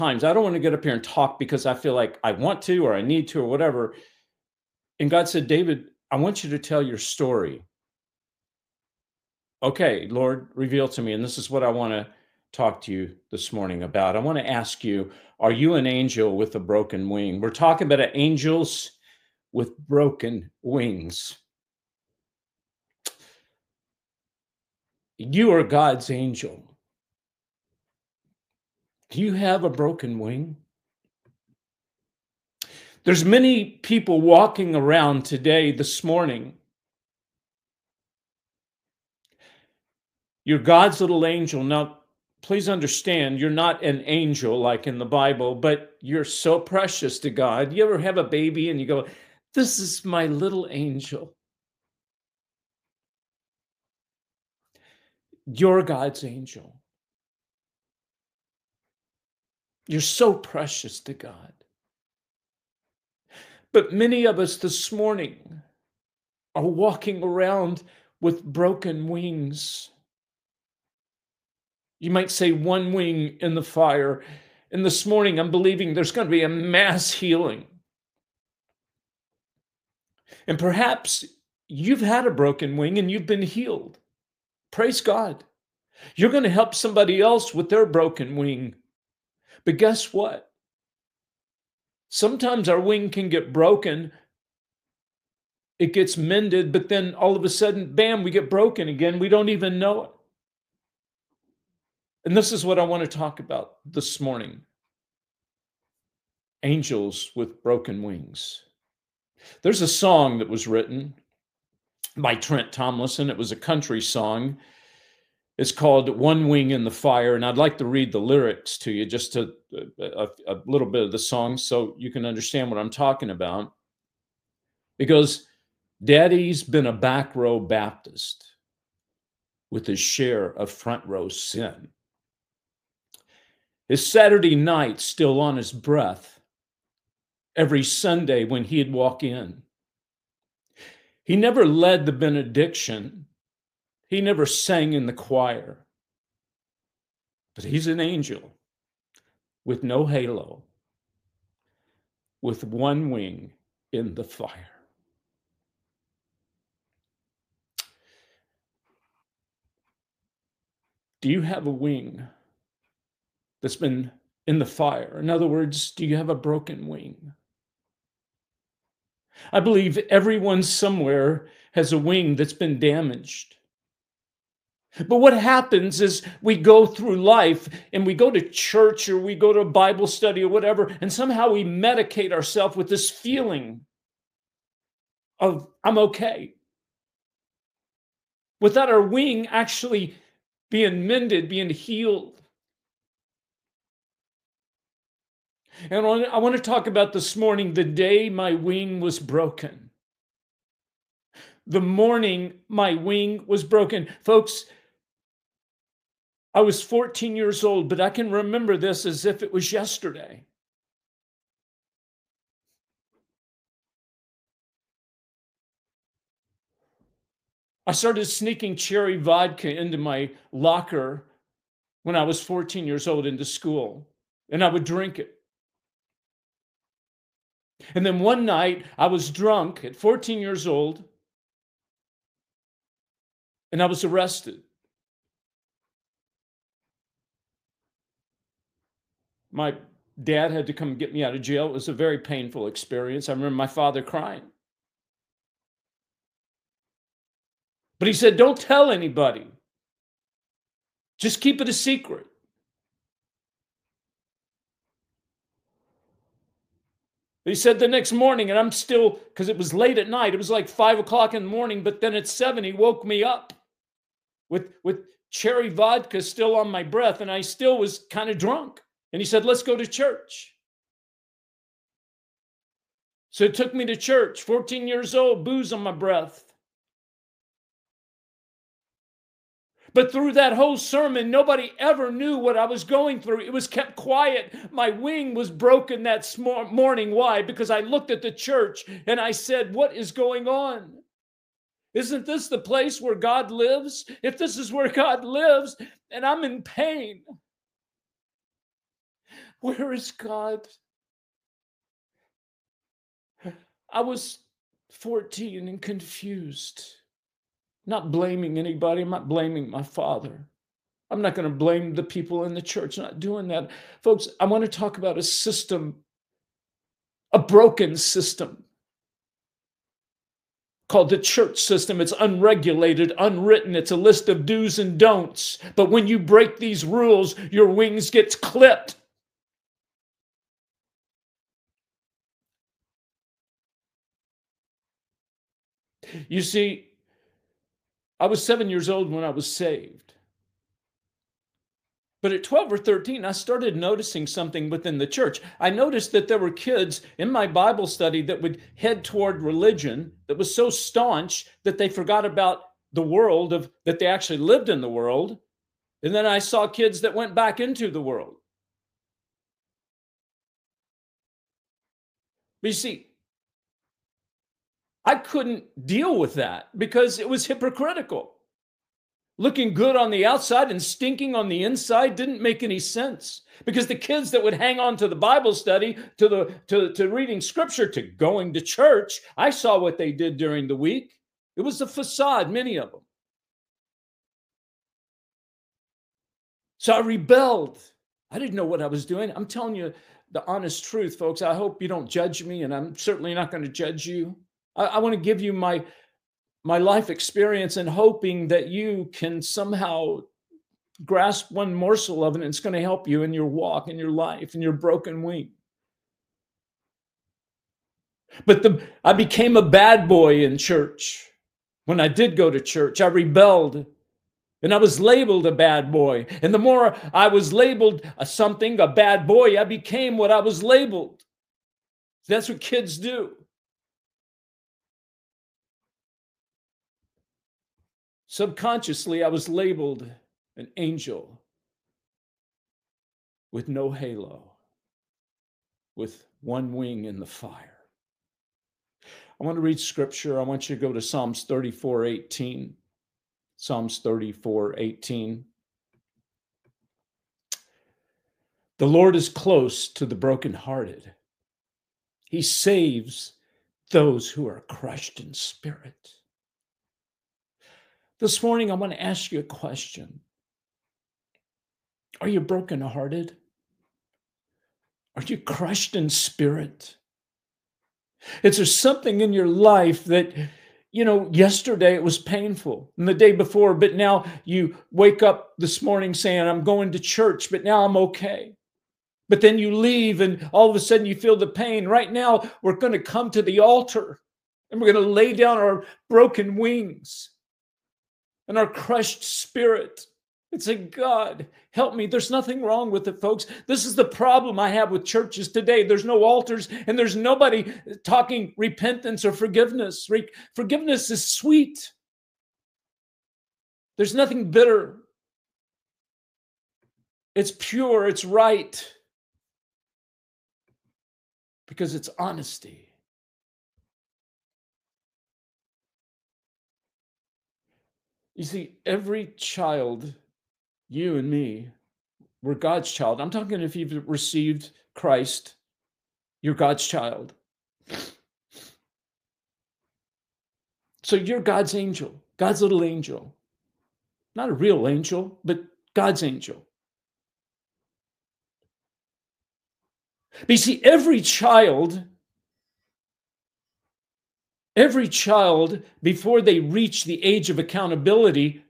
times I don't want to get up here and talk because I feel like I want to or I need to or whatever. And God said, David, I want you to tell your story. Okay, Lord, reveal to me. And this is what I want to talk to you this morning about. I want to ask you, are you an angel with a broken wing? We're talking about angels with broken wings. You are God's angel. Do you have a broken wing? There's many people walking around today, this morning. You're God's little angel. Now, please understand, you're not an angel like in the Bible, but you're so precious to God. You ever have a baby and you go, this is my little angel? You're God's angel. You're so precious to God. But many of us this morning are walking around with broken wings. You might say one wing in the fire. And this morning, I'm believing there's going to be a mass healing. And perhaps you've had a broken wing and you've been healed. Praise God. You're going to help somebody else with their broken wing. But guess what? Sometimes our wing can get broken. It gets mended, but then all of a sudden, bam, we get broken again. We don't even know it. And this is what I want to talk about this morning. Angels with broken wings. There's a song that was written by Trent Tomlinson. It was a country song. It's called One Wing in the Fire. And I'd like to read the lyrics to you, just a little bit of the song so you can understand what I'm talking about. Because Daddy's been a back row Baptist with his share of front row sin. His Saturday night still on his breath. Every Sunday when he'd walk in. He never led the benediction. He never sang in the choir. But he's an angel with no halo, with one wing in the fire. Do you have a wing that's been in the fire? In other words, do you have a broken wing? I believe everyone somewhere has a wing that's been damaged. But what happens is we go through life and we go to church or we go to a Bible study or whatever, and somehow we medicate ourselves with this feeling of, I'm okay. Without our wing actually being mended, being healed. And I want to talk about this morning, the day my wing was broken. The morning my wing was broken. Folks, I was 14 years old, but I can remember this as if it was yesterday. I started sneaking cherry vodka into my locker when I was 14 years old into school, and I would drink it. And then one night I was drunk at 14 years old, and I was arrested. My dad had to come get me out of jail. It was a very painful experience. I remember my father crying. But he said, don't tell anybody. Just keep it a secret. He said the next morning, and I'm still, because it was late at night, it was like 5 o'clock in the morning, but then at 7, he woke me up with cherry vodka still on my breath, and I still was kind of drunk. And he said, let's go to church. So it took me to church, 14 years old, booze on my breath. But through that whole sermon, nobody ever knew what I was going through. It was kept quiet. My wing was broken that morning. Why? Because I looked at the church and I said, what is going on? Isn't this the place where God lives? If this is where God lives, and I'm in pain, Where is God? I was 14 and confused, not blaming anybody. I'm not blaming my father. I'm not going to blame the people in the church. I'm not doing that. Folks, I want to talk about a system, a broken system called the church system. It's unregulated, unwritten. It's a list of do's and don'ts. But when you break these rules, your wings get clipped. You see, I was 7 years old when I was saved. But at 12 or 13, I started noticing something within the church. I noticed that there were kids in my Bible study that would head toward religion that was so staunch that they forgot about the world, of that they actually lived in the world. And then I saw kids that went back into the world. But you see, I couldn't deal with that because it was hypocritical. Looking good on the outside and stinking on the inside didn't make any sense, because the kids that would hang on to the Bible study, to reading scripture, to going to church, I saw what they did during the week. It was a facade, many of them. So I rebelled. I didn't know what I was doing. I'm telling you the honest truth, folks. I hope you don't judge me, and I'm certainly not going to judge you. I want to give you my life experience, and hoping that you can somehow grasp one morsel of it, and it's going to help you in your walk, in your life, in your broken wing. But I became a bad boy in church. When I did go to church, I rebelled, and I was labeled a bad boy. And the more I was labeled a bad boy, I became what I was labeled. That's what kids do. Subconsciously, I was labeled an angel with no halo, with one wing in the fire. I want to read scripture. I want you to go to Psalms 34:18. Psalms 34:18. The Lord is close to the brokenhearted. He saves those who are crushed in spirit. This morning, I want to ask you a question. Are you brokenhearted? Are you crushed in spirit? Is there something in your life that, yesterday it was painful, and the day before, but now you wake up this morning saying, I'm going to church, but now I'm okay. But then you leave and all of a sudden you feel the pain. Right now, we're going to come to the altar and we're going to lay down our broken wings and our crushed spirit and say, God, help me. There's nothing wrong with it, folks. This is the problem I have with churches today. There's no altars, and there's nobody talking repentance or forgiveness. Forgiveness is sweet. There's nothing bitter. It's pure. It's right. Because it's honesty. You see, every child, you and me, we're God's child. I'm talking if you've received Christ, you're God's child. So you're God's angel, God's little angel. Not a real angel, but God's angel. But you see, every child, before they reach the age of accountability,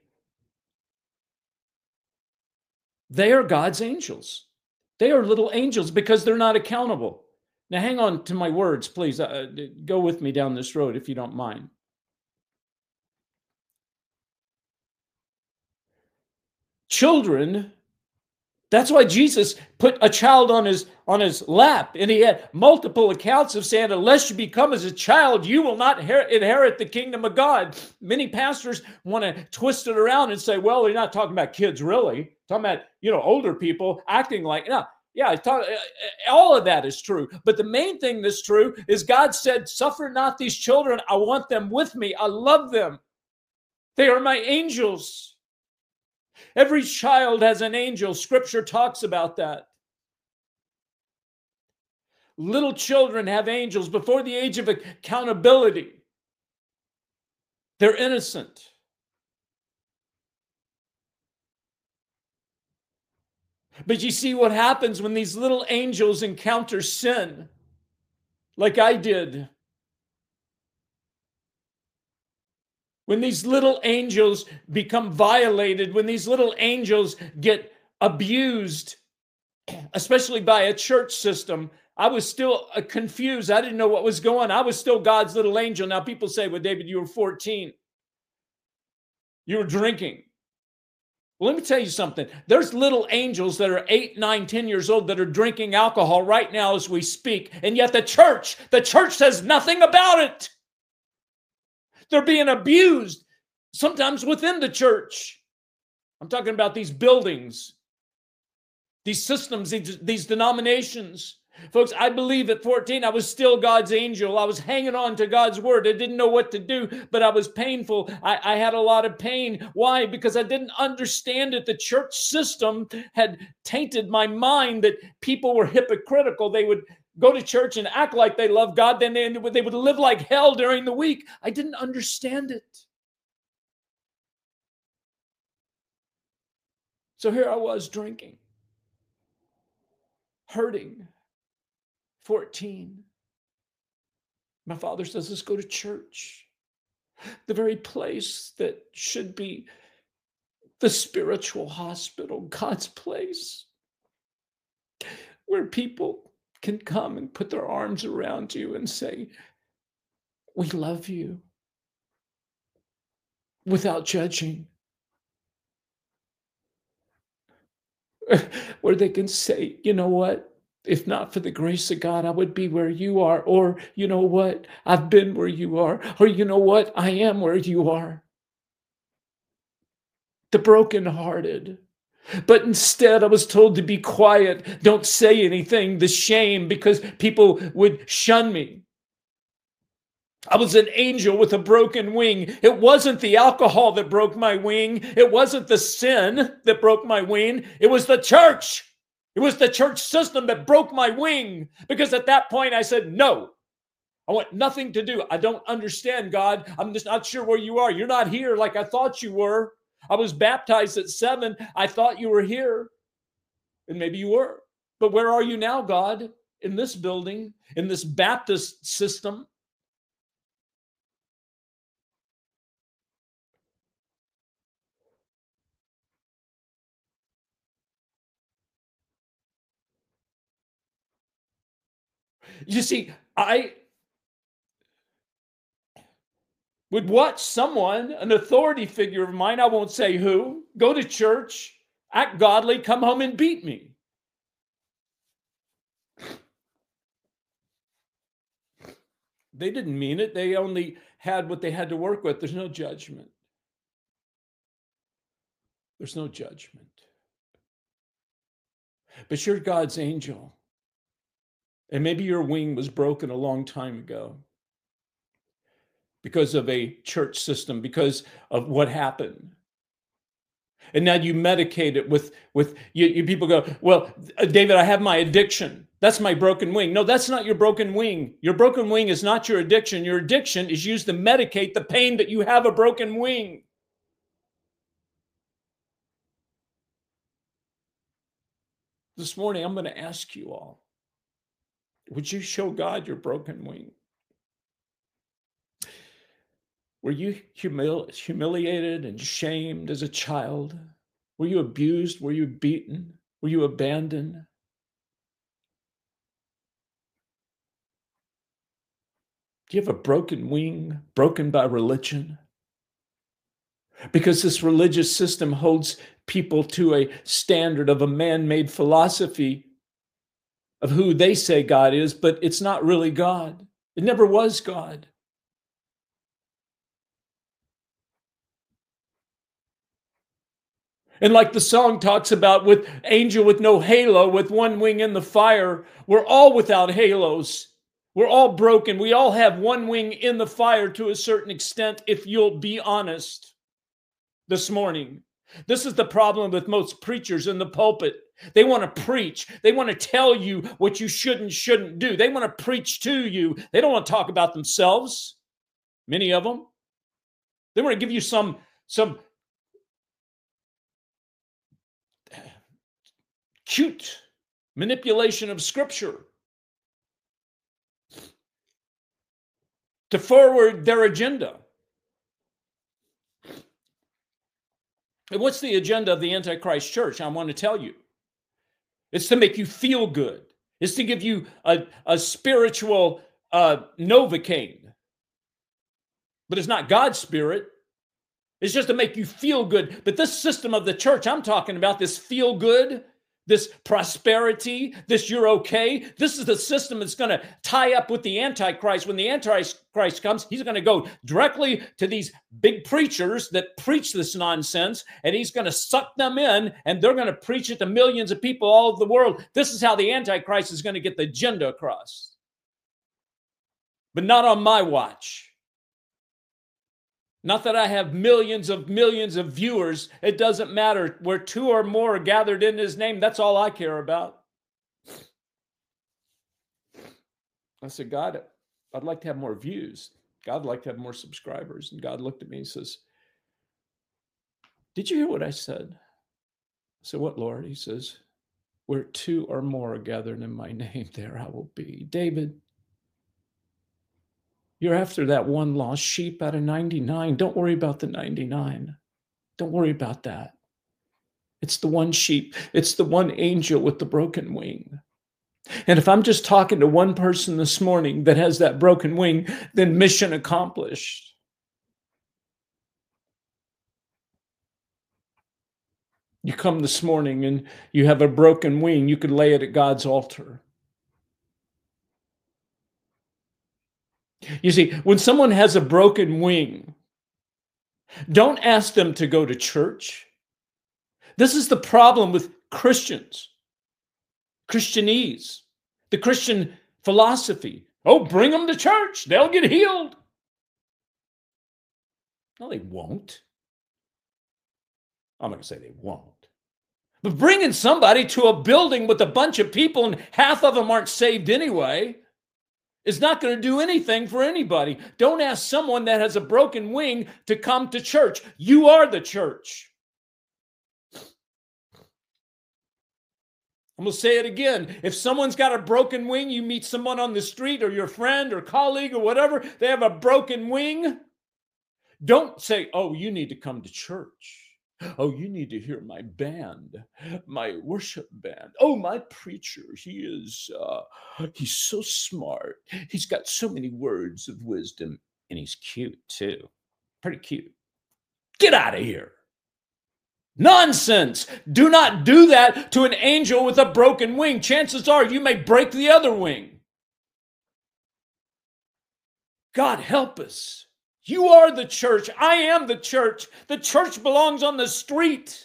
they are God's angels. They are little angels because they're not accountable. Now, hang on to my words, please. Go with me down this road if you don't mind. Children, that's why Jesus put a child on his lap, and he had multiple accounts of saying, unless you become as a child, you will not inherit the kingdom of God. Many pastors want to twist it around and say, well, they're not talking about kids, really. Talking about, older people acting like, no. Yeah, all of that is true. But the main thing that's true is God said, suffer not these children. I want them with me. I love them. They are my angels. Every child has an angel. Scripture talks about that. Little children have angels before the age of accountability. They're innocent. But you see what happens when these little angels encounter sin, like I did. When these little angels become violated, when these little angels get abused, especially by a church system, I was still confused. I didn't know what was going on. I was still God's little angel. Now people say, well, David, you were 14. You were drinking. Well, let me tell you something. There's little angels that are 8, 9, 10 years old that are drinking alcohol right now as we speak. And yet the church says nothing about it. They're being abused, sometimes within the church. I'm talking about these buildings, these systems, these denominations. Folks, I believe at 14, I was still God's angel. I was hanging on to God's word. I didn't know what to do, but I was painful. I had a lot of pain. Why? Because I didn't understand it. The church system had tainted my mind that people were hypocritical. They would go to church and act like they love God, then they would live like hell during the week. I didn't understand it. So here I was drinking, hurting, 14. My father says, let's go to church. The very place that should be the spiritual hospital, God's place, where people can come and put their arms around you and say, we love you, without judging. Where they can say, you know what? If not for the grace of God, I would be where you are. Or, you know what? I've been where you are. Or, you know what? I am where you are. The brokenhearted. But instead, I was told to be quiet. Don't say anything. The shame, because people would shun me. I was an angel with a broken wing. It wasn't the alcohol that broke my wing. It wasn't the sin that broke my wing. It was the church. It was the church system that broke my wing. Because at that point, I said, no, I want nothing to do. I don't understand, God. I'm just not sure where you are. You're not here like I thought you were. I was baptized at 7. I thought you were here. And maybe you were. But where are you now, God? In this building, in this Baptist system? You see, I would watch someone, an authority figure of mine, I won't say who, go to church, act godly, come home and beat me. They didn't mean it. They only had what they had to work with. There's no judgment. There's no judgment. But you're God's angel. And maybe your wing was broken a long time ago because of a church system, because of what happened. And now you medicate it with you people go, well, David, I have my addiction. That's my broken wing. No, that's not your broken wing. Your broken wing is not your addiction. Your addiction is used to medicate the pain that you have a broken wing. This morning, I'm going to ask you all, would you show God your broken wing? Were you humiliated and shamed as a child? Were you abused? Were you beaten? Were you abandoned? Do you have a broken wing, broken by religion? Because this religious system holds people to a standard of a man-made philosophy of who they say God is, but it's not really God. It never was God. And like the song talks about, with angel with no halo, with one wing in the fire, we're all without halos. We're all broken. We all have one wing in the fire to a certain extent, if you'll be honest this morning. This is the problem with most preachers in the pulpit. They want to preach. They want to tell you what you should and shouldn't do. They want to preach to you. They don't want to talk about themselves, many of them. They want to give you some cute manipulation of Scripture to forward their agenda. And what's the agenda of the Antichrist church? I want to tell you. It's to make you feel good. It's to give you a spiritual Novocaine. But it's not God's spirit. It's just to make you feel good. But this system of the church I'm talking about, this feel good, this prosperity, this you're okay, this is the system that's going to tie up with the Antichrist. When the Antichrist comes, he's going to go directly to these big preachers that preach this nonsense, and he's going to suck them in, and they're going to preach it to millions of people all over the world. This is how the Antichrist is going to get the agenda across. But not on my watch. Not that I have millions of viewers. It doesn't matter. Where two or more are gathered in his name, that's all I care about. I said, God, I'd like to have more views. God would like to have more subscribers. And God looked at me and says, did you hear what I said? I said, what, Lord? He says, where two or more are gathered in my name, there I will be. David, you're after that one lost sheep out of 99. Don't worry about the 99. Don't worry about that. It's the one sheep. It's the one angel with the broken wing. And if I'm just talking to one person this morning that has that broken wing, then mission accomplished. You come this morning and you have a broken wing, you could lay it at God's altar. You see, when someone has a broken wing, don't ask them to go to church. This is the problem with Christians, Christianese, the Christian philosophy. Oh, bring them to church. They'll get healed. No, they won't. I'm not going to say they won't. But bringing somebody to a building with a bunch of people and half of them aren't saved anyway is not going to do anything for anybody. Don't ask someone that has a broken wing to come to church. You are the church. I'm going to say it again. If someone's got a broken wing, you meet someone on the street or your friend or colleague or whatever, they have a broken wing. Don't say, oh, you need to come to church. Oh, you need to hear my band, my worship band. Oh, my preacher, he's so smart. He's got so many words of wisdom, and he's cute too. Pretty cute. Get out of here. Nonsense. Do not do that to an angel with a broken wing. Chances are you may break the other wing. God help us. You are the church. I am the church. The church belongs on the street.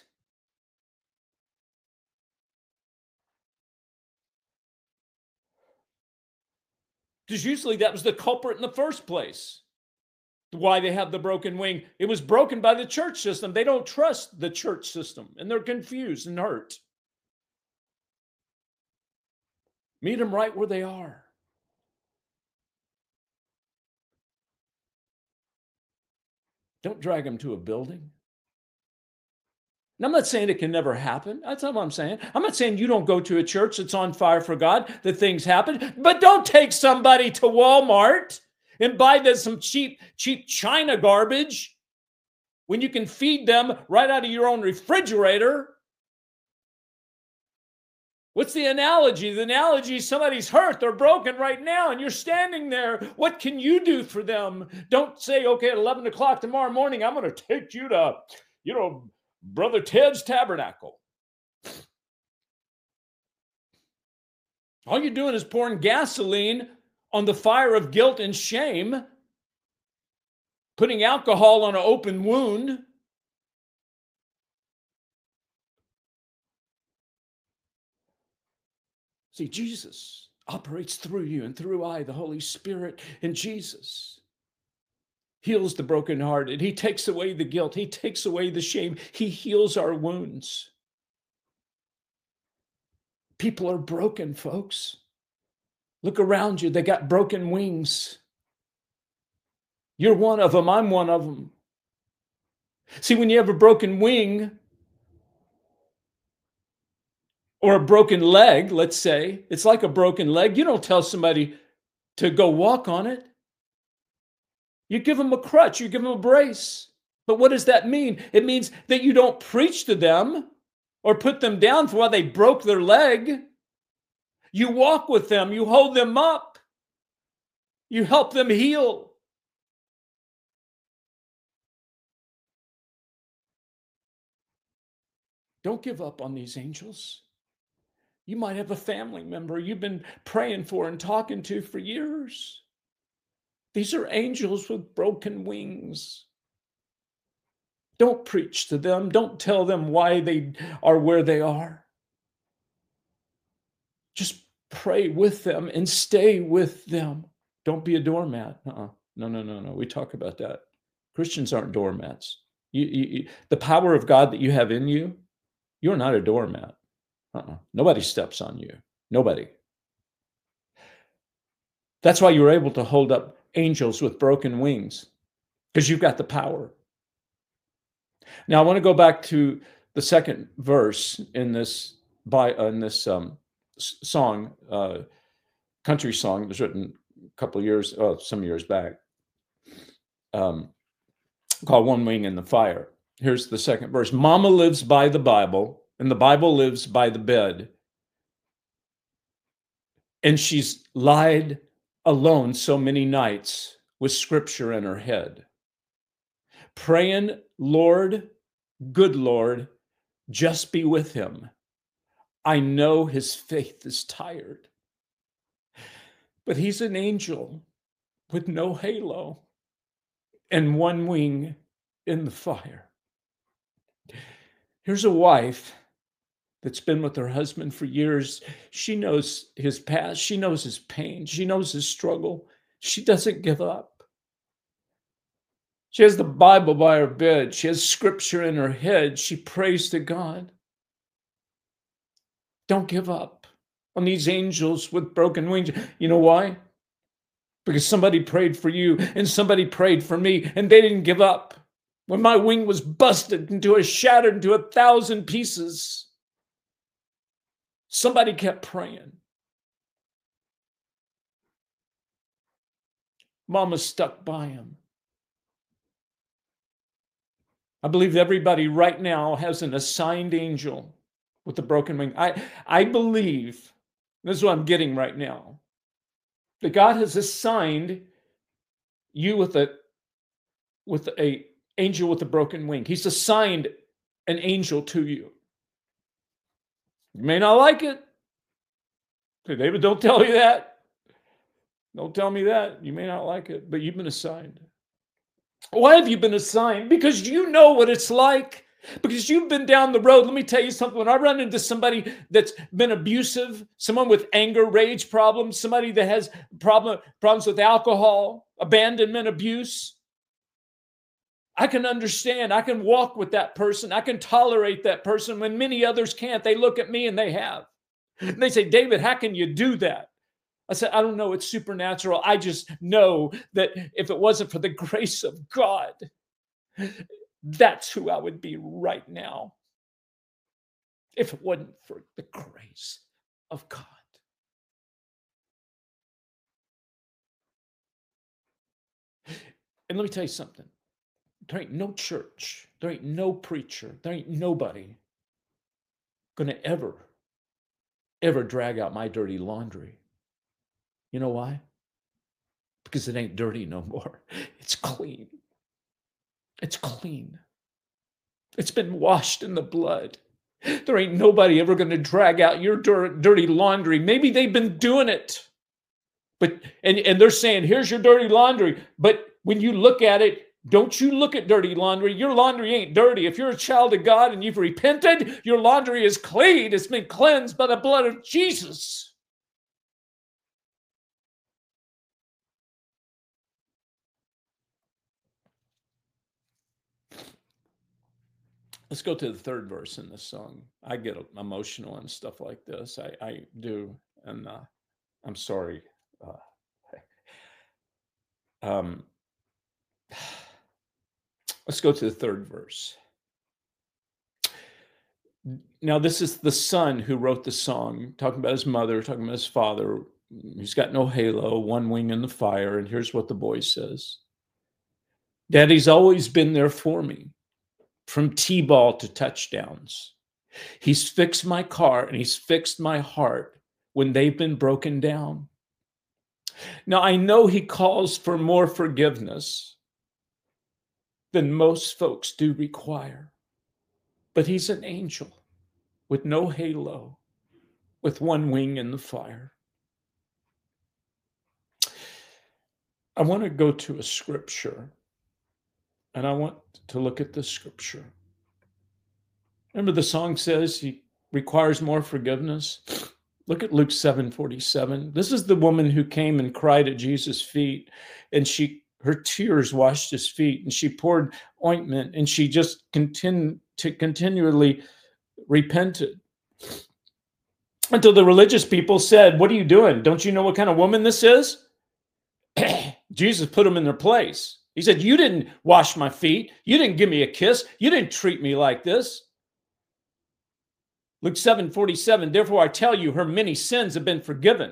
Because usually that was the culprit in the first place. Why they have the broken wing. It was broken by the church system. They don't trust the church system, and they're confused and hurt. Meet them right where they are. Don't drag them to a building. And I'm not saying it can never happen. That's not what I'm saying. I'm not saying you don't go to a church that's on fire for God, that things happen. But don't take somebody to Walmart and buy them some cheap China garbage when you can feed them right out of your own refrigerator. What's the analogy? The analogy is somebody's hurt. They're broken right now, and you're standing there. What can you do for them? Don't say, okay, at 11 o'clock tomorrow morning, I'm going to take you to, Brother Ted's Tabernacle. All you're doing is pouring gasoline on the fire of guilt and shame, putting alcohol on an open wound. See, Jesus operates through you and through I, the Holy Spirit, and Jesus heals the brokenhearted. He takes away the guilt. He takes away the shame. He heals our wounds. People are broken, folks. Look around you. They got broken wings. You're one of them. I'm one of them. See, when you have a broken wing or a broken leg, let's say, it's like a broken leg. You don't tell somebody to go walk on it. You give them a crutch, you give them a brace. But what does that mean? It means that you don't preach to them or put them down for why they broke their leg. You walk with them, you hold them up, you help them heal. Don't give up on these angels. You might have a family member you've been praying for and talking to for years. These are angels with broken wings. Don't preach to them. Don't tell them why they are where they are. Just pray with them and stay with them. Don't be a doormat. No. We talk about that. Christians aren't doormats. The power of God that you have in you, you're not a doormat. Nobody steps on you. Nobody. That's why you're able to hold up angels with broken wings, because you've got the power. Now, I want to go back to the second verse in this song, country song. It was written some years back, called "One Wing in the Fire." Here's the second verse. Mama lives by the Bible, and the Bible lives by the bed. And she's lied alone so many nights with scripture in her head, praying, Lord, good Lord, just be with him. I know his faith is tired, but he's an angel with no halo and one wing in the fire. Here's a wife that's been with her husband for years. She knows his past. She knows his pain. She knows his struggle. She doesn't give up. She has the Bible by her bed. She has scripture in her head. She prays to God. Don't give up on these angels with broken wings. You know why? Because somebody prayed for you and somebody prayed for me, and they didn't give up. When my wing was busted shattered into 1,000 pieces, somebody kept praying. Mama stuck by him. I believe everybody right now has an assigned angel with a broken wing. I believe, this is what I'm getting right now, that God has assigned you with a angel with a broken wing. He's assigned an angel to you. You may not like it. David, don't tell you that. Don't tell me that. You may not like it, but you've been assigned. Why have you been assigned? Because you know what it's like. Because you've been down the road. Let me tell you something. When I run into somebody that's been abusive, someone with anger, rage problems, somebody that has problems with alcohol, abandonment, abuse, I can understand. I can walk with that person. I can tolerate that person when many others can't. They look at me and they have. And they say, David, how can you do that? I said, I don't know. It's supernatural. I just know that if it wasn't for the grace of God, that's who I would be right now. If it wasn't for the grace of God. And let me tell you something. There ain't no church, there ain't no preacher, there ain't nobody going to ever drag out my dirty laundry. You know why? Because it ain't dirty no more. It's clean. It's clean. It's been washed in the blood. There ain't nobody ever going to drag out your dirty laundry. Maybe they've been doing it. But and they're saying, here's your dirty laundry. But when you look at it, don't you look at dirty laundry. Your laundry ain't dirty. If you're a child of God and you've repented, your laundry is clean. It's been cleansed by the blood of Jesus. Let's go to the third verse in this song. I get emotional and stuff like this. I do. And I'm sorry. Uh, um, let's go to the third verse. Now, this is the son who wrote the song, talking about his mother, talking about his father. He's got no halo, one wing in the fire. And here's what the boy says: Daddy's always been there for me, from T-ball to touchdowns. He's fixed my car and he's fixed my heart when they've been broken down. Now, I know he calls for more forgiveness than most folks do require, but he's an angel with no halo, with one wing in the fire. I want to go to a scripture, and I want to look at this scripture. Remember, the song says he requires more forgiveness. Look at Luke 7:47. This is the woman who came and cried at Jesus' feet, and her tears washed his feet, and she poured ointment, and she just continually repented until the religious people said, "What are you doing? Don't you know what kind of woman this is?" Jesus put them in their place. He said, "You didn't wash my feet. You didn't give me a kiss. You didn't treat me like this." Luke 7:47, therefore I tell you, her many sins have been forgiven,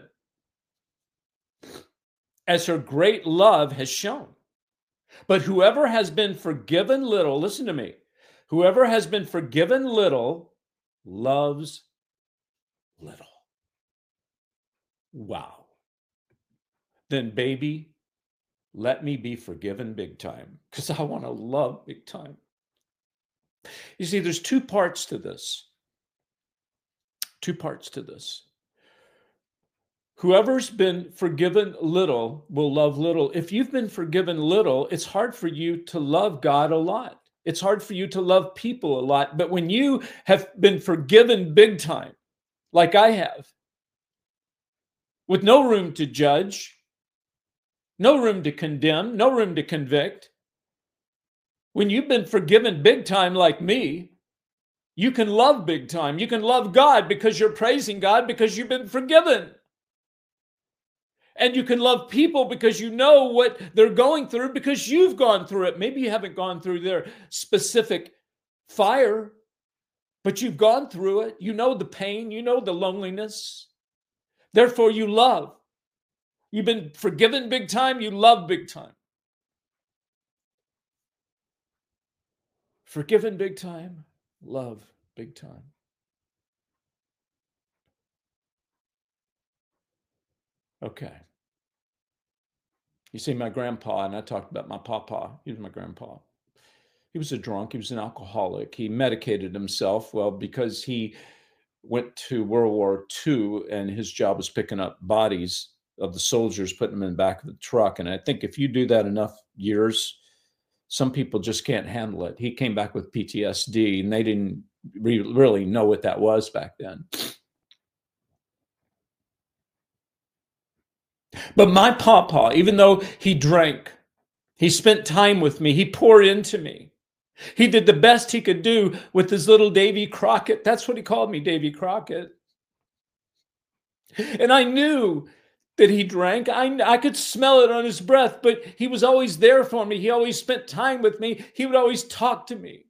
as her great love has shown. But whoever has been forgiven little, listen to me, whoever has been forgiven little loves little. Wow. Then, baby, let me be forgiven big time, because I want to love big time. You see, there's two parts to this. Two parts to this. Whoever's been forgiven little will love little. If you've been forgiven little, it's hard for you to love God a lot. It's hard for you to love people a lot. But when you have been forgiven big time, like I have, with no room to judge, no room to condemn, no room to convict, when you've been forgiven big time like me, you can love big time. You can love God because you're praising God because you've been forgiven. And you can love people because you know what they're going through because you've gone through it. Maybe you haven't gone through their specific fire, but you've gone through it. You know the pain. You know the loneliness. Therefore, you love. You've been forgiven big time. You love big time. Forgiven big time. Love big time. Okay. You see, my grandpa, and I talked about my papa. He was my grandpa. He was a drunk. He was an alcoholic. He medicated himself. Well, because he went to World War II and his job was picking up bodies of the soldiers, putting them in the back of the truck. And I think if you do that enough years, some people just can't handle it. He came back with PTSD, and they didn't really know what that was back then. But my papa, even though he drank, he spent time with me, he poured into me. He did the best he could do with his little Davy Crockett. That's what he called me, Davy Crockett. And I knew that he drank. I could smell it on his breath, but he was always there for me. He always spent time with me. He would always talk to me.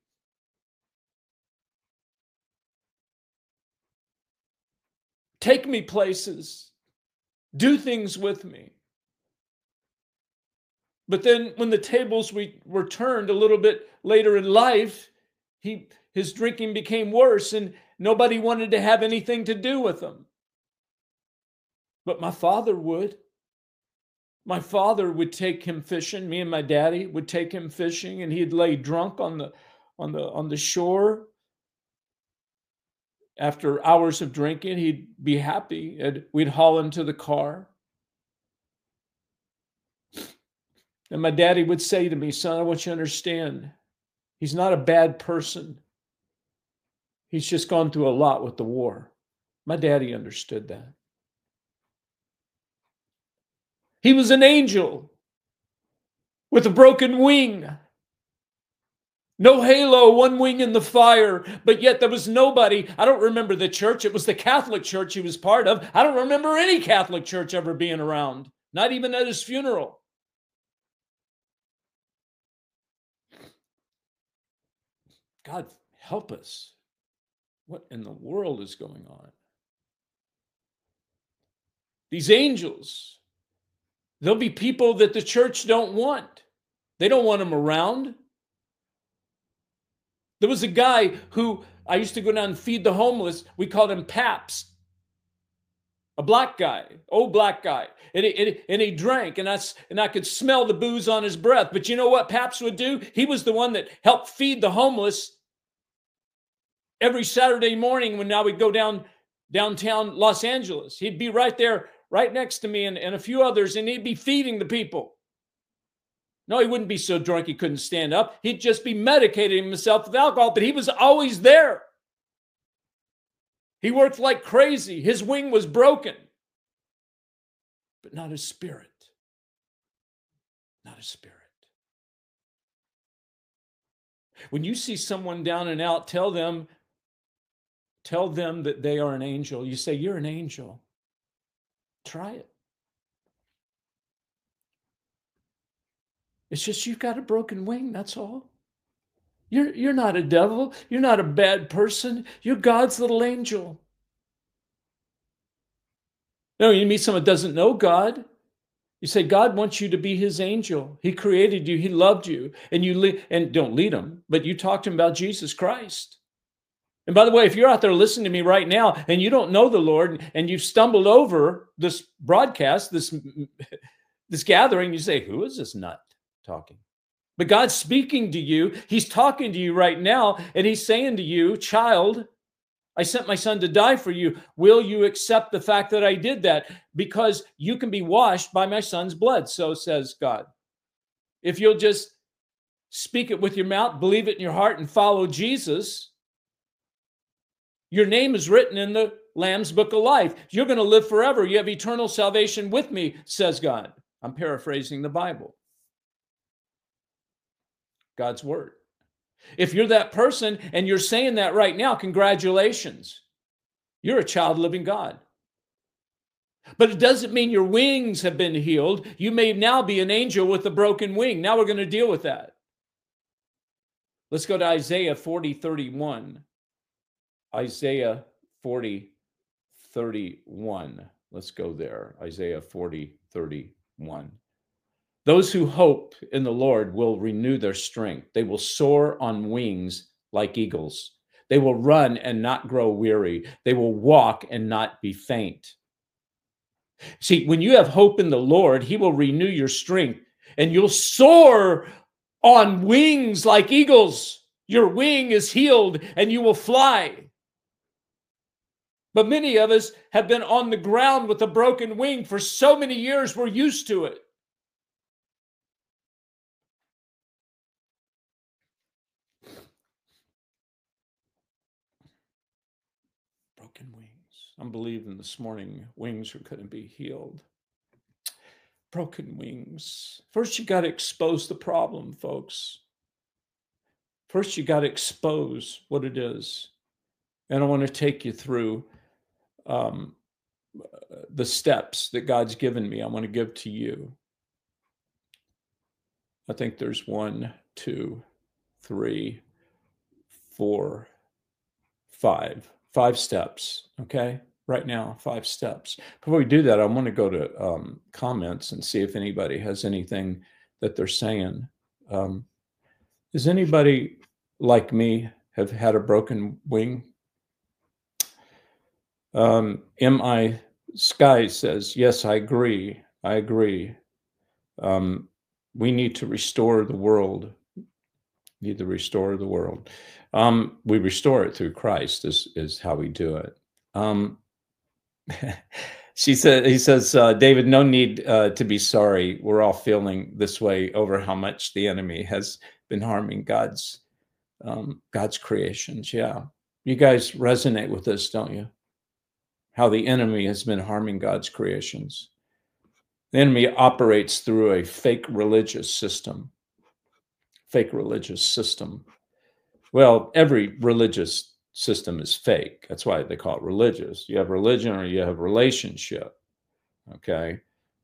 Take me places. Do things with me. But then when the tables were turned a little bit later in life, his drinking became worse and nobody wanted to have anything to do with him. But my father would. My father would take him fishing. Me and my daddy would take him fishing, and he'd lay drunk on the shore. After hours of drinking, he'd be happy, and we'd haul him to the car. And my daddy would say to me, "Son, I want you to understand, he's not a bad person. He's just gone through a lot with the war." My daddy understood that. He was an angel with a broken wing. No halo, one wing in the fire, but yet there was nobody. I don't remember the church. It was the Catholic church he was part of. I don't remember any Catholic church ever being around, not even at his funeral. God, help us. What in the world is going on? These angels, there'll be people that the church don't want. They don't want them around. There was a guy who I used to go down and feed the homeless. We called him Paps, a black guy, old black guy. And he drank, and I could smell the booze on his breath. But you know what Paps would do? He was the one that helped feed the homeless every Saturday morning when now we'd go downtown Los Angeles. He'd be right there, right next to me and a few others, and he'd be feeding the people. No, he wouldn't be so drunk he couldn't stand up. He'd just be medicating himself with alcohol, but he was always there. He worked like crazy. His wing was broken, but not his spirit. Not his spirit. When you see someone down and out, tell them that they are an angel. You say, you're an angel. Try it. It's just you've got a broken wing, that's all. You're not a devil. You're not a bad person. You're God's little angel. No, you meet someone that doesn't know God. You say, God wants you to be his angel. He created you. He loved you. And don't lead them, but you talk to him about Jesus Christ. And by the way, if you're out there listening to me right now and you don't know the Lord and you've stumbled over this broadcast, this gathering, you say, who is this nut talking? But God's speaking to you. He's talking to you right now. And he's saying to you, child, I sent my son to die for you. Will you accept the fact that I did that? Because you can be washed by my son's blood. So says God. If you'll just speak it with your mouth, believe it in your heart, and follow Jesus, your name is written in the Lamb's Book of Life. You're going to live forever. You have eternal salvation with me, says God. I'm paraphrasing the Bible. God's word. If you're that person and you're saying that right now, congratulations. You're a child of living God. But it doesn't mean your wings have been healed. You may now be an angel with a broken wing. Now we're going to deal with that. Let's go to Isaiah 40:31. Isaiah 40:31. Let's go there. Isaiah 40:31. Those who hope in the Lord will renew their strength. They will soar on wings like eagles. They will run and not grow weary. They will walk and not be faint. See, when you have hope in the Lord, he will renew your strength and you'll soar on wings like eagles. Your wing is healed and you will fly. But many of us have been on the ground with a broken wing for so many years, we're used to it. Broken wings. I'm believing this morning wings are going to be healed. Broken wings. First, you got to expose the problem, folks. First, you got to expose what it is. And I want to take you through the steps that God's given me. I want to give to you. I think there's 1, 2, 3, 4, 5. 5 steps, okay? Right now, 5 steps. Before we do that, I want to go to comments and see if anybody has anything that they're saying. Does anybody like me have had a broken wing? M.I. Sky says, yes, I agree. I agree. We need to restore the world. Need to restore the world. We restore it through Christ is how we do it. He says, David, no need to be sorry. We're all feeling this way over how much the enemy has been harming God's creations. Yeah. You guys resonate with this, don't you? How the enemy has been harming God's creations. The enemy operates through a fake religious system. Fake religious system. Well, every religious system is fake. That's why they call it religious. You have religion or you have relationship. Okay.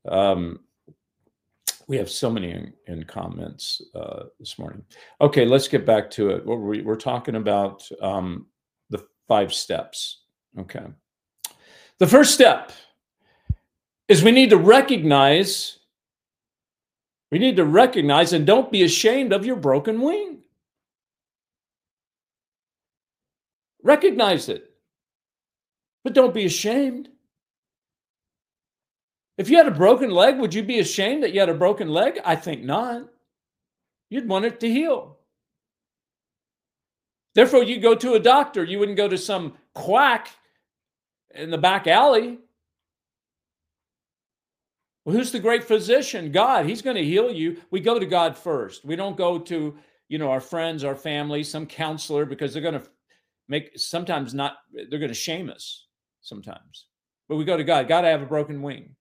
We have so many in comments this morning. Okay, let's get back to it. We're talking about the 5 steps. Okay. The first step is we need to recognize and don't be ashamed of your broken wing. Recognize it, but don't be ashamed. If you had a broken leg, would you be ashamed that you had a broken leg? I think not. You'd want it to heal. Therefore, you go to a doctor. You wouldn't go to some quack in the back alley. Well, who's the great physician? God. He's going to heal you. We go to God first. We don't go to, our friends, our family, some counselor, because they're going to they're going to shame us sometimes. But we go to God. God, I have a broken wing.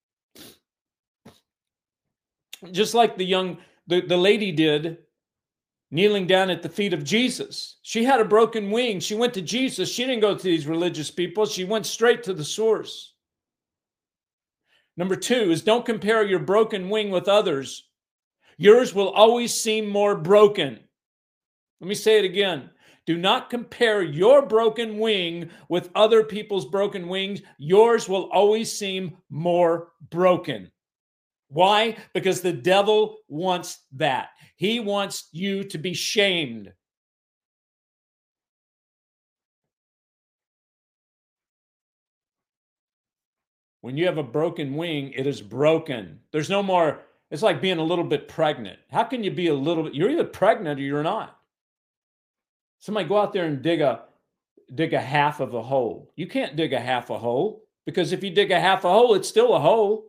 Just like the lady did, kneeling down at the feet of Jesus. She had a broken wing. She went to Jesus. She didn't go to these religious people. She went straight to the source. Number 2 is don't compare your broken wing with others. Yours will always seem more broken. Let me say it again. Do not compare your broken wing with other people's broken wings. Yours will always seem more broken. Why? Because the devil wants that. He wants you to be shamed. When you have a broken wing, it is broken. There's no more, it's like being a little bit pregnant. How can you be a little bit, you're either pregnant or you're not. Somebody go out there and dig a half of a hole. You can't dig a half a hole, because if you dig a half a hole, it's still a hole.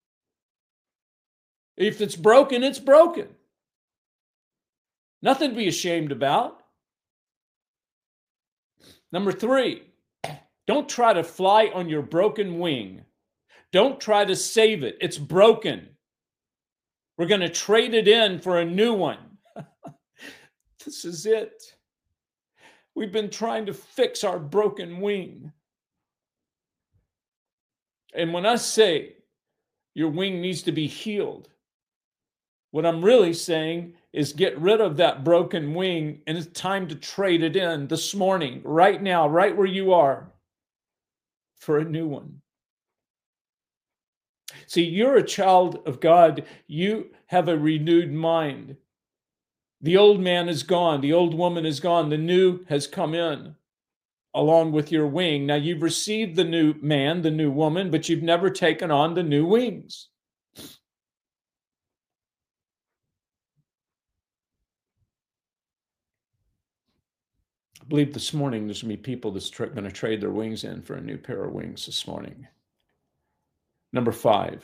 If it's broken, it's broken. Nothing to be ashamed about. Number 3, don't try to fly on your broken wing. Don't try to save it. It's broken. We're going to trade it in for a new one. This is it. We've been trying to fix our broken wing. And when I say your wing needs to be healed, what I'm really saying is get rid of that broken wing, and it's time to trade it in this morning, right now, right where you are, for a new one. See, you're a child of God. You have a renewed mind. The old man is gone. The old woman is gone. The new has come in along with your wing. Now, you've received the new man, the new woman, but you've never taken on the new wings. I believe this morning there's going to be people that's going to trade their wings in for a new pair of wings this morning. Number 5.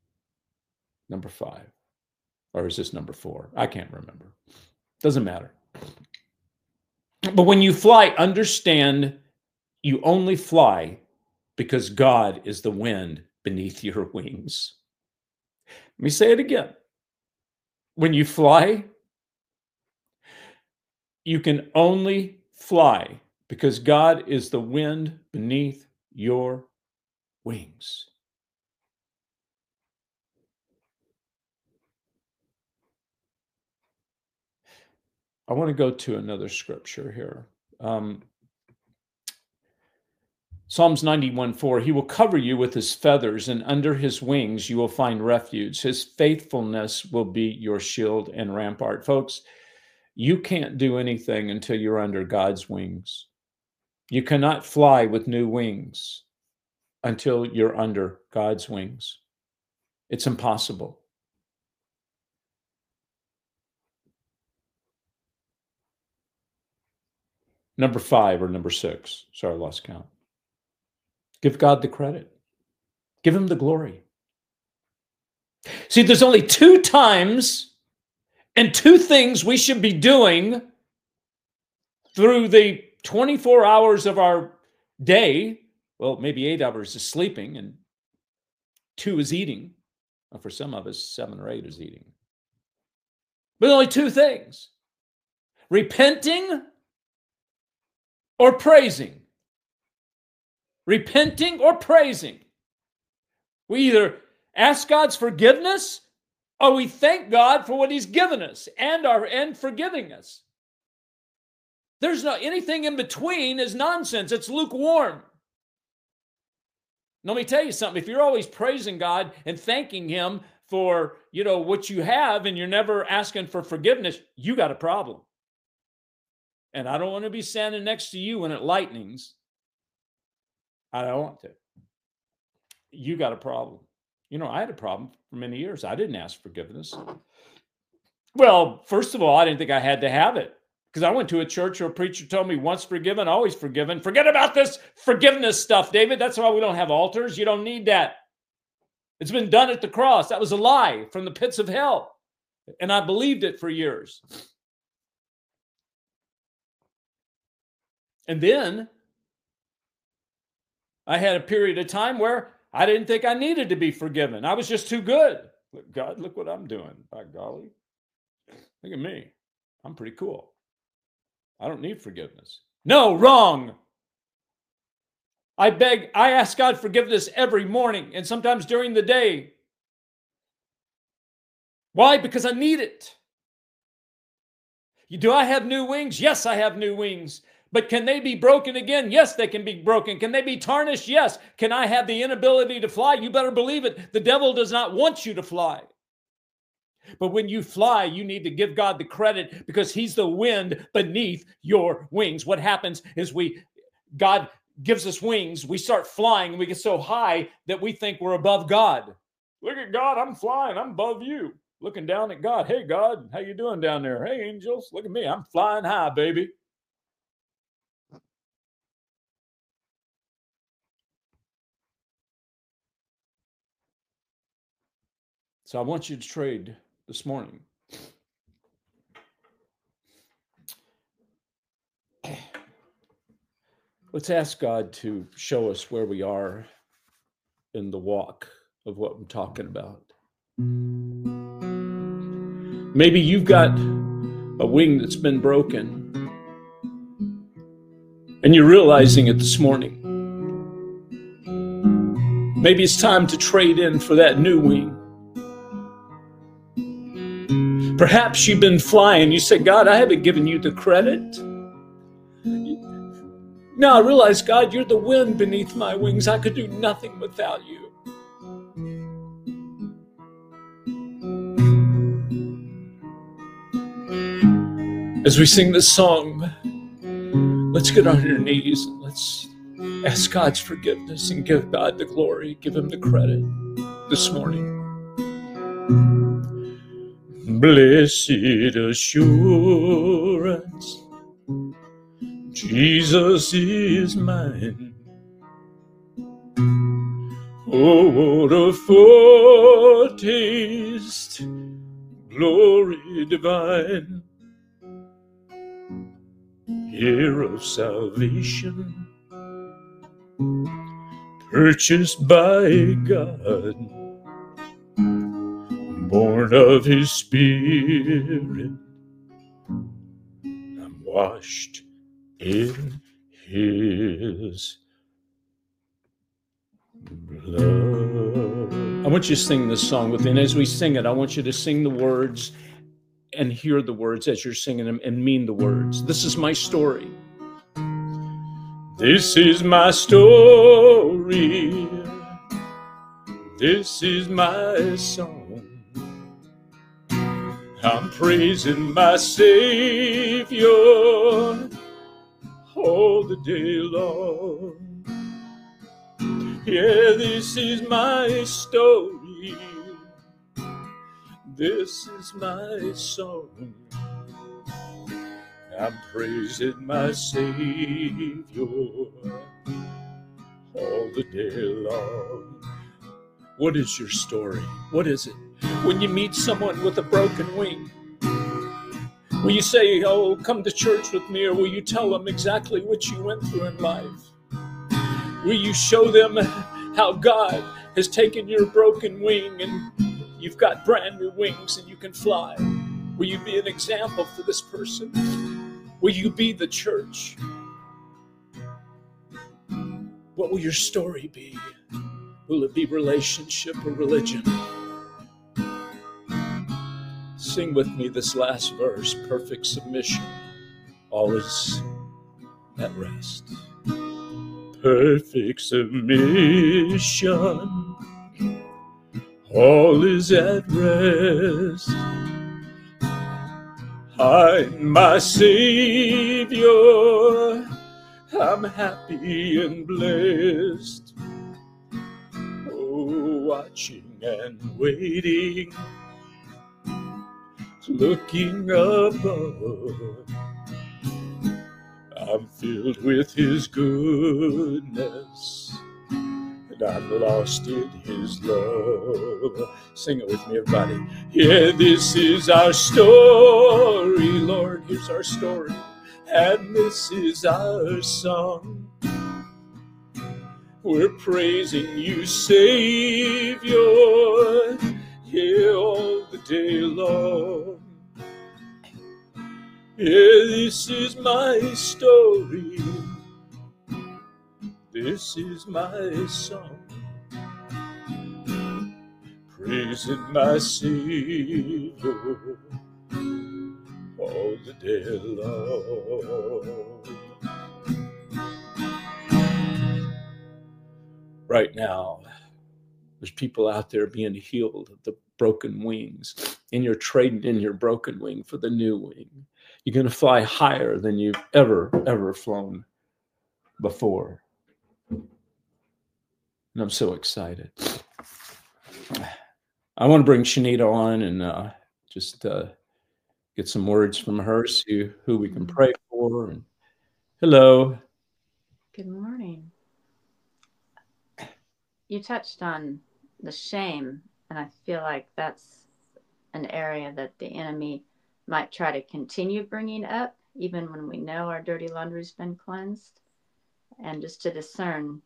Or is this number 4? I can't remember. Doesn't matter. But when you fly, understand you only fly because God is the wind beneath your wings. Let me say it again. When you fly, you can only fly because God is the wind beneath your wings. I want to go to another scripture here. Psalms 91:4, he will cover you with his feathers, and under his wings you will find refuge. His faithfulness will be your shield and rampart. Folks, you can't do anything until you're under God's wings. You cannot fly with new wings until you're under God's wings. It's impossible. Number 5 or number 6. Sorry, I lost count. Give God the credit. Give him the glory. See, there's only 2 times and 2 things we should be doing through the 24 hours of our day. Well, maybe 8 hours is sleeping and 2 is eating. Well, for some of us, 7 or 8 is eating. But only 2 things. Repenting or praising. Repenting or praising. We either ask God's forgiveness or we thank God for what He's given us and forgiving us. There's no anything in between is nonsense. It's lukewarm. Let me tell you something. If you're always praising God and thanking Him for, what you have and you're never asking for forgiveness, you got a problem. And I don't want to be standing next to you when it lightnings. I don't want to. You got a problem. I had a problem for many years. I didn't ask forgiveness. Well, first of all, I didn't think I had to have it because I went to a church where a preacher told me once forgiven, always forgiven. Forget about this forgiveness stuff, David. That's why we don't have altars. You don't need that. It's been done at the cross. That was a lie from the pits of hell. And I believed it for years. And then I had a period of time where I didn't think I needed to be forgiven. I was just too good. God, look what I'm doing. By golly. Look at me. I'm pretty cool. I don't need forgiveness. No, wrong. I ask God forgiveness every morning and sometimes during the day. Why? Because I need it. Do I have new wings? Yes, I have new wings. But can they be broken again? Yes, they can be broken. Can they be tarnished? Yes. Can I have the inability to fly? You better believe it. The devil does not want you to fly. But when you fly, you need to give God the credit because He's the wind beneath your wings. What happens is God gives us wings. We start flying and we get so high that we think we're above God. Look at God, I'm flying. I'm above you. Looking down at God. Hey, God, how you doing down there? Hey, angels, look at me. I'm flying high, baby. So I want you to trade this morning. Let's ask God to show us where we are in the walk of what I'm talking about. Maybe you've got a wing that's been broken and you're realizing it this morning. Maybe it's time to trade in for that new wing. Perhaps you've been flying. You said, God, I haven't given you the credit. Now I realize, God, you're the wind beneath my wings. I could do nothing without you. As we sing this song, let's get on your knees and let's ask God's forgiveness and give God the glory, give Him the credit this morning. Blessed assurance, Jesus is mine. Oh, what a foretaste, glory divine, heir of salvation, purchased by God, born of His Spirit, I'm washed in His blood. I want you to sing this song with me, and as we sing it, I want you to sing the words and hear the words as you're singing them and mean the words. This is my story. This is my story. This is my song. I'm praising my Savior all the day long. Yeah, this is my story. This is my song. I'm praising my Savior all the day long. What is your story? What is it? When you meet someone with a broken wing, will you say, oh, come to church with me, or will you tell them exactly what you went through in life? Will you show them how God has taken your broken wing and you've got brand new wings and you can fly? Will you be an example for this person? Will you be the church? What will your story be? Will it be relationship or religion? Sing with me this last verse, perfect submission. All is at rest. Perfect submission. All is at rest. I'm my Savior. I'm happy and blessed. Oh, watching and waiting, looking above. I'm filled with His goodness, and I'm lost in His love. Sing it with me, everybody. Yeah, this is our story, Lord. Here's our story, and this is our song. We're praising you, Savior, yeah, all the day long. Yeah, this is my story. This is my song. Praising my Savior all the day long. Right now, there's people out there being healed of the broken wings, and you're trading in your broken wing for the new wing. You're going to fly higher than you've ever flown before. And I'm so excited. I want to bring Shanita on and just get some words from her, see who we can pray for. And hello. Good morning. You touched on the shame, and I feel like that's an area that the enemy might try to continue bringing up, even when we know our dirty laundry's been cleansed. And just to discern,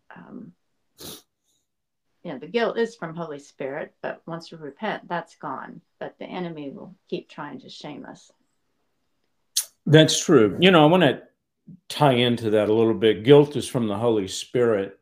the guilt is from Holy Spirit, but once we repent, that's gone. But the enemy will keep trying to shame us. That's true. I want to tie into that a little bit. Guilt is from the Holy Spirit.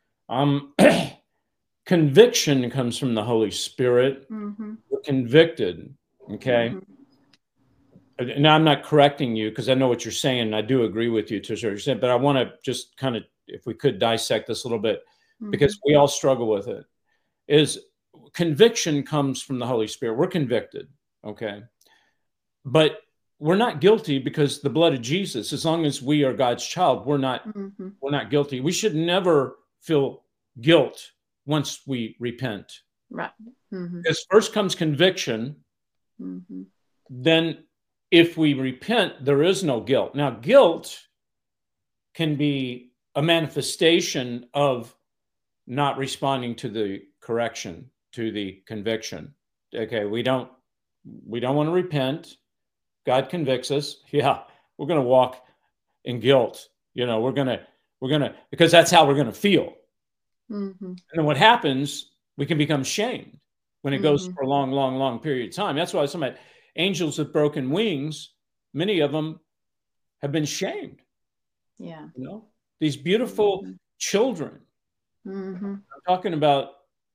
Conviction comes from the Holy Spirit. Mm-hmm. We're convicted. Okay. Mm-hmm. Now, I'm not correcting you because I know what you're saying. And I do agree with you to a certain extent, but I want to just kind of, if we could dissect this a little bit, because we all struggle with it. Is conviction comes from the Holy Spirit. We're convicted. Okay. But we're not guilty because the blood of Jesus, as long as we are God's child, we're not guilty. We should never feel guilt once we repent. Right. Mm-hmm. Because first comes conviction. Mm-hmm. Then if we repent, there is no guilt. Now, guilt can be a manifestation of not responding to the correction, to the conviction. Okay, we don't want to repent. God convicts us. Yeah, we're going to walk in guilt. We're going to, because that's how we're going to feel. Mm-hmm. And then what happens, we can become shamed when it goes for a long, long, long period of time. That's why some angels with broken wings, many of them have been shamed. Yeah. These beautiful children. Mm-hmm. I'm talking about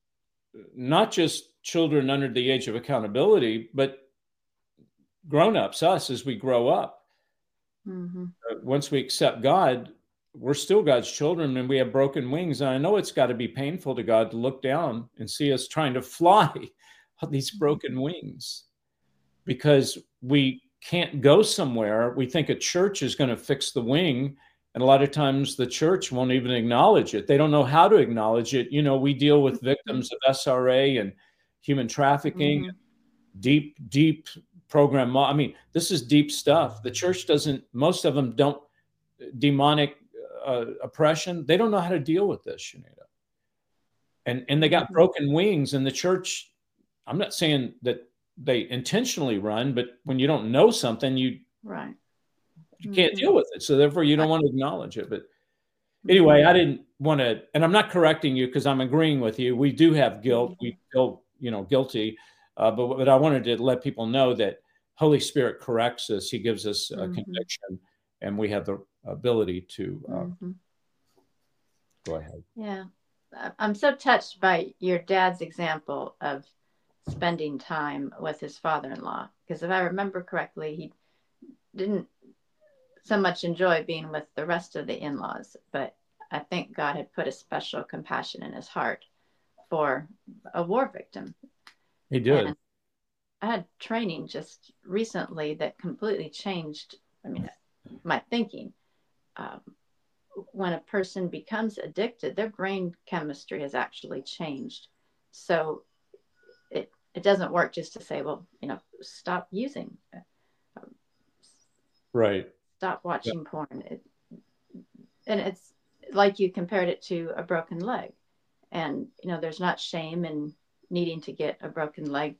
not just children under the age of accountability, but grown-ups, us, as we grow up. Mm-hmm. Once we accept God, we're still God's children, and we have broken wings. And I know it's got to be painful to God to look down and see us trying to fly on these broken wings, because we can't go somewhere. We think a church is going to fix the wing, and a lot of times the church won't even acknowledge it. They don't know how to acknowledge it. We deal with victims of SRA and human trafficking, deep program. I mean, this is deep stuff. The church doesn't, most of them don't, demonic oppression. They don't know how to deal with this, Shanita. And they got broken wings, and the church, I'm not saying that they intentionally run, but when you don't know something, you can't deal with it. So therefore you don't want to acknowledge it. But anyway, I didn't want to, and I'm not correcting you because I'm agreeing with you. We do have guilt. We feel, guilty. But I wanted to let people know that Holy Spirit corrects us. He gives us a conviction, and we have the ability to Go ahead. Yeah. I'm so touched by your dad's example of spending time with his father-in-law, because if I remember correctly, he didn't so much enjoy being with the rest of the in-laws, but I think God had put a special compassion in his heart for a war victim. He did. And I had training just recently that completely changed, my thinking. When a person becomes addicted, their brain chemistry has actually changed. So it doesn't work just to say, well, stop using, right, stop watching porn. And it's like you compared it to a broken leg. And, there's not shame in needing to get a broken leg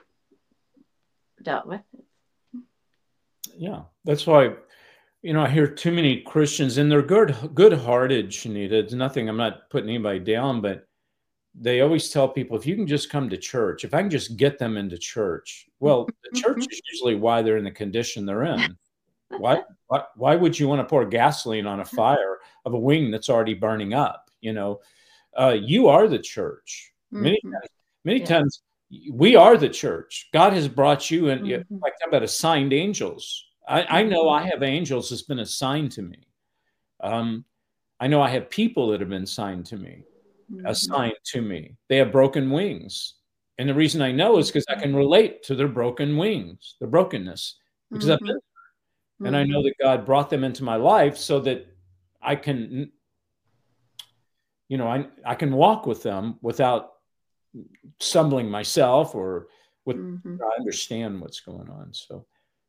dealt with. Yeah, that's why, I hear too many Christians, and they're good-hearted, Shanita. It's nothing. I'm not putting anybody down, but they always tell people, if you can just come to church, if I can just get them into church. Well, the church is usually why they're in the condition they're in. Why would you want to pour gasoline on a fire of a wing that's already burning up? You are the church. Many times we are the church. God has brought you in, like talk about assigned angels. I know I have angels that's been assigned to me. I know I have people that have been assigned to me. They have broken wings. And the reason I know is because I can relate to their broken wings, their brokenness, because I've been there. And I know that God brought them into my life so that I can, I can walk with them without stumbling myself or with, I understand what's going on. So,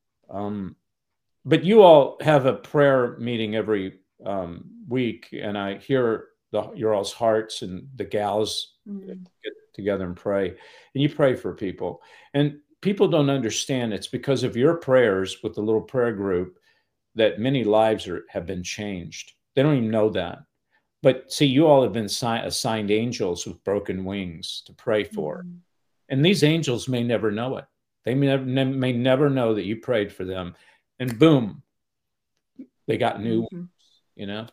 but you all have a prayer meeting every week, and I hear your all's hearts, and the gals get together and pray, and you pray for people, and people don't understand it's because of your prayers with the little prayer group that many lives have been changed. They don't even know that. But see, you all have been assigned angels with broken wings to pray for. And these angels may never know it. They may never know that you prayed for them. And boom, they got new wings,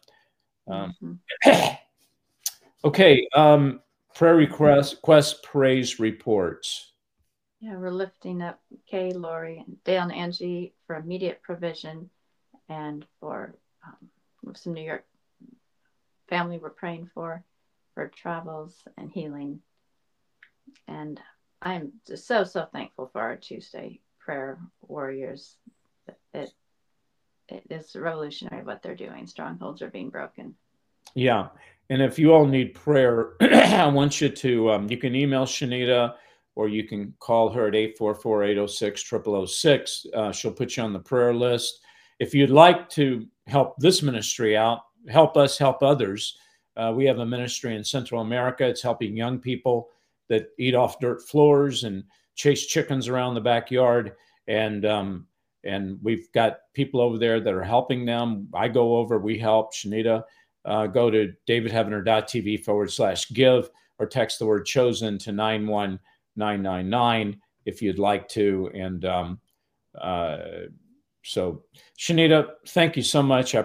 Okay. Prayer requests, praise reports. Yeah, we're lifting up Kay, Lori, Dale, and Angie for immediate provision, and for some New York family we're praying for travels and healing. And I'm just so thankful for our Tuesday prayer warriors. It is revolutionary what they're doing. Strongholds are being broken. Yeah. And if you all need prayer, I want you to, you can email Shanita, or you can call her at 844-806-0006. She'll put you on the prayer list. If you'd like to help this ministry out, help us help others, we have a ministry in Central America. It's helping young people that eat off dirt floors and chase chickens around the backyard. And we've got people over there that are helping them. I go over, we help. Shanita, go to davidheavener.tv/give, or text the word chosen to 91999 if you'd like to. And so, Shanita, thank you so much. I